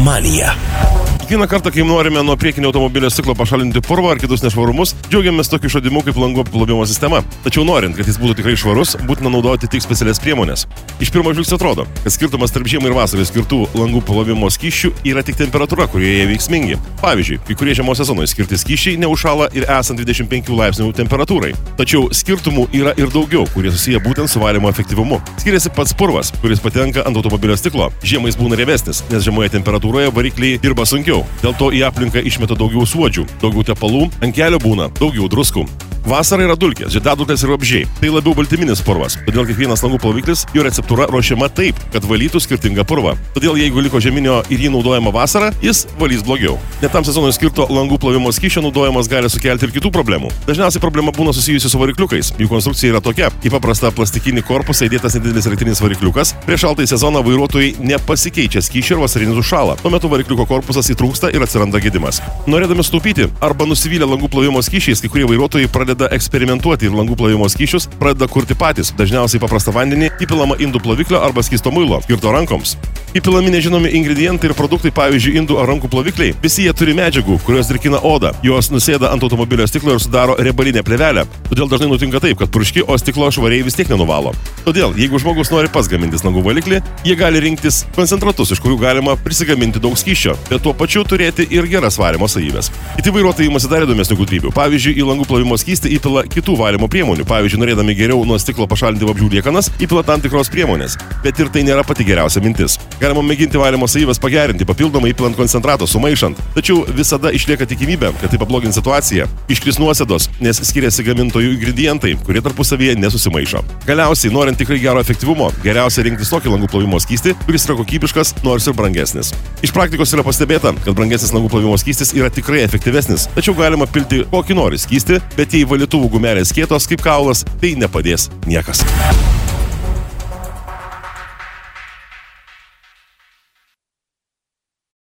Manija. Kiekvieną kartą, kai norime nuo priekinio automobilio stiklo pašalinti purvą ar kitus nešvarumus, džiaugiamės tokiu išradimu kaip langų plovimo sistema. Tačiau norint, kad jis būtų tikrai švarus, būtina naudoti tik specialias priemonės. Iš pirmo žvilgsnio atrodo, kad skirtumas tarp žiemai ir vasarai skirtų langų plovimo skysčių yra tik temperatūra, kurioje jie veiksmingi. Pavyzdžiui, kai kurie žiemos sezonui skirti skysčiai neužšąla ir esant 25 laipsnių temperatūrai. Tačiau skirtumų yra ir daugiau, kurie susiję būtent su valymo efektyvumu. Skiriasi pats purvas, kuris patenka ant automobilio stiklo. Žiemais būna riebesnis, nes žemoje temperatūroje varikliai dirba sunkiau. Dėl to į aplinką išmeta daugiau suodžių, daugiau tepalų, ant kelio būna daugiau druskų. Vasara yra dulkės, žiedadulkės ir vabzdžiai. Tai labiau baltyminis purvas, todėl kiekvienas langų ploviklis, jo receptūra ruošiama taip, kad valytų skirtingą purvą. Todėl jeigu liko žeminio ir jį naudojama vasarą, jis valys blogiau. Net tam sezonui skirto langų plovimo skysčio naudojimas gali sukelti ir kitų problemų. Dažniausiai problema būna susijusi su varikliukais. Jų konstrukcija yra tokia: į paprastą plastikinį korpusą įdėtas nedidelis elektrinis varikliukas. Prieš šaltąjį sezoną vairuotojai nepasikeičia skysčio ir vasarinis užšąla. Tuo metu varikliuko korpusas įtrūksta ir atsiranda gedimas. Norėdami sutaupyti arba nusivylę langų plovimo skysčiais, kai kurie vairuotojai pradeda eksperimentuoti ir langų plovimo skysčius pradeda kurti patys. Dažniausiai paprastą vandenį įpilama indų ploviklio arba skysto muilo, skirto rankoms. Įpilami nežinomi ingredientai ir produktai, pavyzdžiui, indų ar rankų plovikliai. Visi jie turi medžiagų, kurios drėkina odą. Jos nusėda ant automobilio stiklo ir sudaro riebalinę plėvelę. Todėl dažnai nutinka taip, kad purški, o stiklo švariai vis tiek nenuvalo. Todėl, jeigu žmogus nori pats gamintis langų valiklį, jie gali rinktis koncentratus, iš kurių galima prisigaminti daug skysčio, bet tuo pačiu turėti ir geras valymo savybes. Kiti vairuotojai imasi dar įdomesnių gudrybių. Pavyzdžiui, į langų plovimo skystį įpila kitų valymo priemonių. Pavyzdžiui, norėdami geriau nuo stiklo pašalinti vabzdžių liekanas, įpila tam tikros priemonės. Bet ir tai nėra pati geriausia mintis. Galima mėginti valymo savybes pagerinti, papildomai įpilant koncentrato, sumaišant. Tačiau visada išlieka tikimybė, kad tai pablogins situaciją. Iškris nuosėdos, nes skiriasi gamintojų ingredientai, kurie tarpusavyje nesusimaišo. Galiausiai, norint tikrai gero efektyvumo, geriausia rinktis tokį langų plovimo skystį, kuris yra kokybiškas, nors ir brangesnis. Iš praktikos yra pastebėta, kad brangesnis langų plovimo skystis yra tikrai efektyvesnis. Tačiau galima pilti kokį nori skystį, bet jei valytuvų gumelės kietos kaip kaulas, tai nepadės niekas.